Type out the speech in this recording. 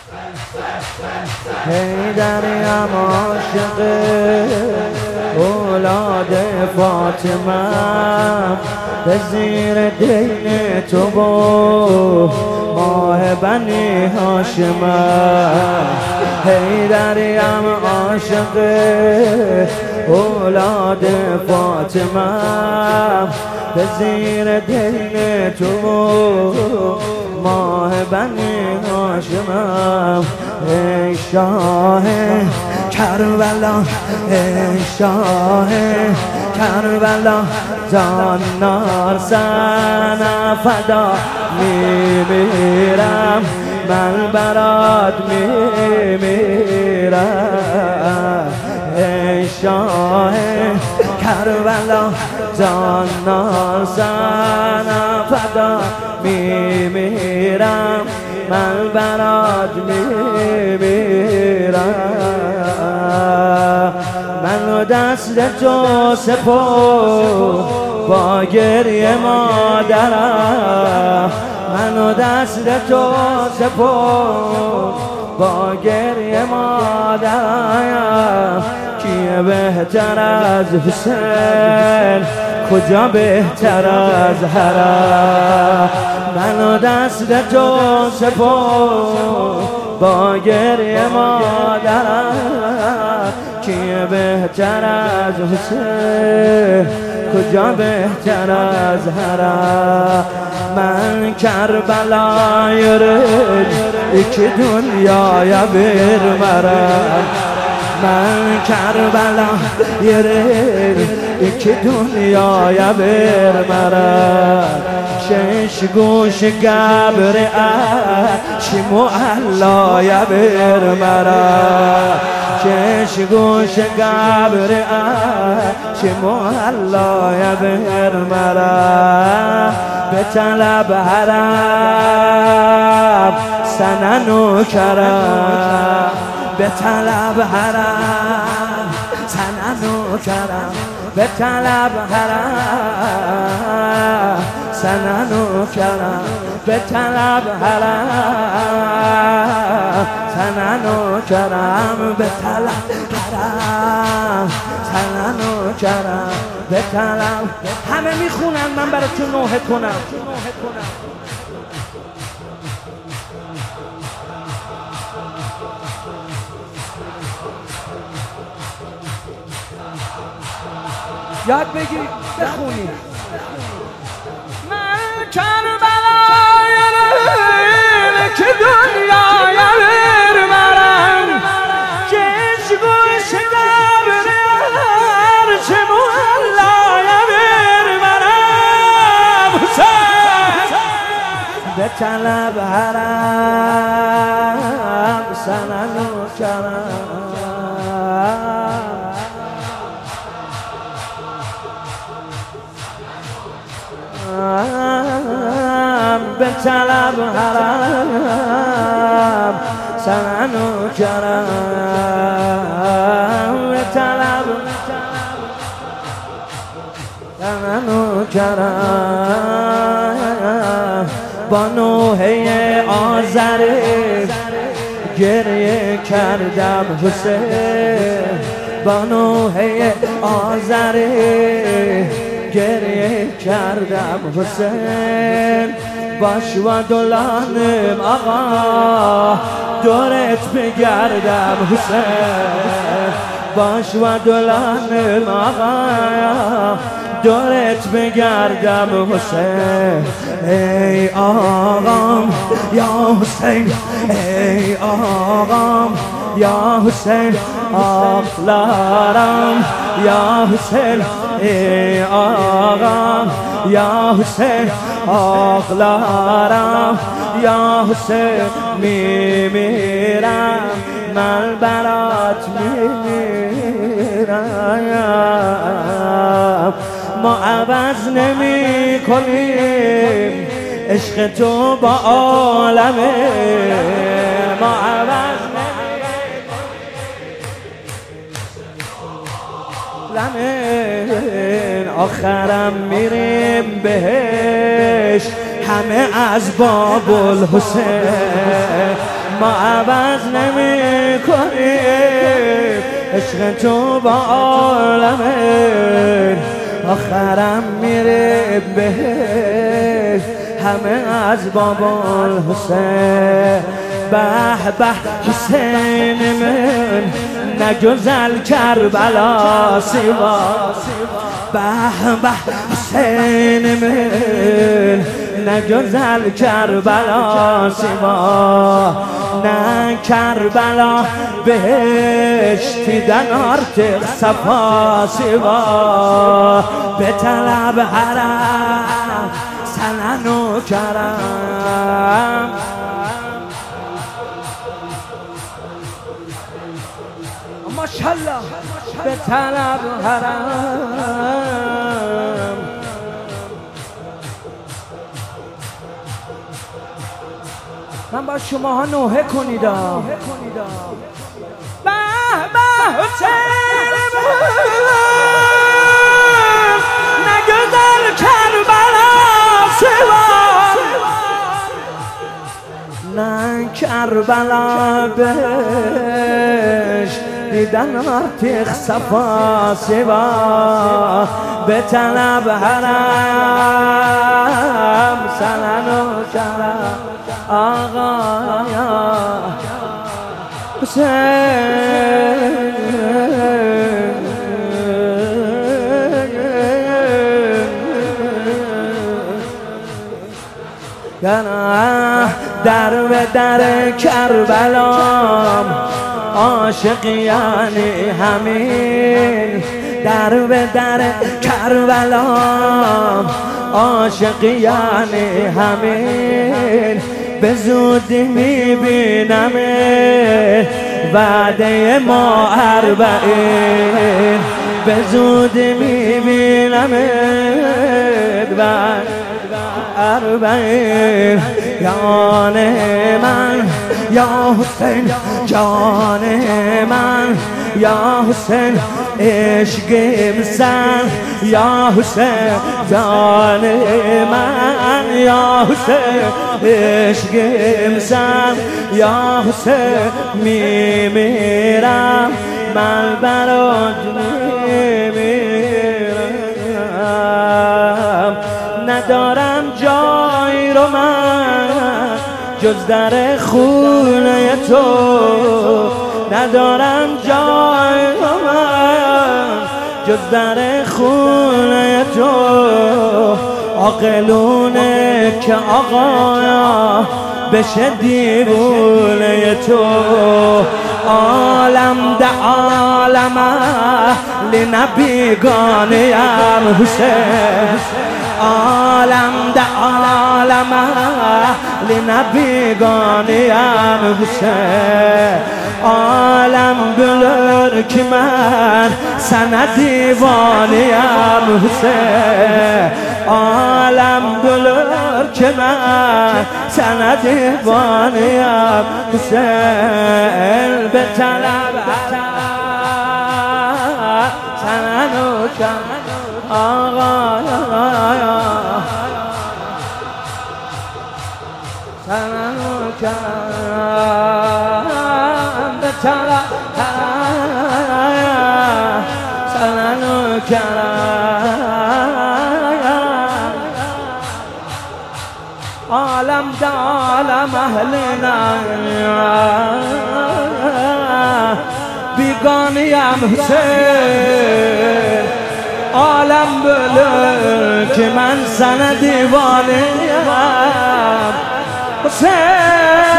حیدریم عاشق اولاد فاطمه، به زیر دین تو با ماه بنی هاشمه. حیدریم عاشق اولاد فاطمه، به زیر دین تو ماه بنی هاشمه. ای شاه کربلا، ای شاه کربلا، جان نارسن فدا میمیرم، من برات میمیرم. ای شاه کربلا، جان نارسن فدا میمیرم، من برات میمیرم. منو دست تو سپرد با گریه مادرم، منو دست تو سپرد با گریه مادرم. کیه بهتر از حسین، کجا بهتر از حرم؟ منو دست تو سپرد با گریه مادرم. کیه بهتر از حسین، کجا بهتر از حرم؟ من کربلای رج که دنیای برمرم، من کربلای رج که دنیای برمرم. شش گوش گبر چی معلای برمرم، شش گوش گبر چی معلای برمرم. به طلب حرم سنن و کرم، به طلب حرم سنن و کرم، به طلب حرم سنن و کرم، به طلب حرم سنن و کرم، به طلب حرم سنن و کرم، به طلب. همه میخونن من براتون نوحه کنم. یاد بگیر بخونی. من کربلای رج که دنیای برمرم، شش گوش گبر چه معلای برمرم. حسین به طلب حرم سنن و کرم، به طلب حرم سنن و کرم، به طلب سنن و کرم. با نوحه آذری گریه کردم حسین، با نوحه آذری گریه کردم حسین. باش و دلانم آقا دورت بگردم حسین، باش و دلانم آقا دورت بگردم حسین. ای آقام یا حسین، ای آقام یا حسین، آقلارم یا حسین، ای آقام یا حسین، آقلارم یا حسین. میمیرم من برات میمیرم. ما عوض نمی کنیم عشق تو با عالمه، ما عوض نمی آخرم میریم بهش همه از باب الحسین. ما عوض نمی کنیم عشق تو با عالمه آخرم میره بهش همه از بابا الحسین به به حسین من نگذل کربلا سوا به به حسین من نگذل کربلا سوا نه کربلا بهشتی در آرتق صفا سوا به طلب حرم سنن و کرم ماشاءالله به طلب حرم من با شماها نوحه کنید به به حسین نگذل کربلا سوا نه کربلا بهش دیدن آرتق صفا سوا به طلب حرم سنن و کرم آقا یا حسین در به در کربلام عاشق یعنی همین در به در کربلام عاشق یعنی همین به زودی میبینم وعده ما اربعین به زودی میبینم وعده اربعین جان من یا حسین جان من یا حسین عشقم سن یا حسین جان من یا حسین عشقم سن یا حسین میمیرم من برات میمیرم ندارم جای رو من جز در خونه تو ندارم جای رو من جز در خونه تو عاقلونه که آقا بشه دیوونه تو عالم ده عالم لنبیگانیم حسین عالم ده عالم لنبیگانیم حسین عالم بلر که من سن دیوانیم حسین عالم بلر که من سن دیوانیم حسین به طلب سنن و کرم آقا سنن و کرم به طلب سنن و کرم عالم ده عالم اهلنا بیگانیم حسین عالم بله که من سن دیوانیم حسین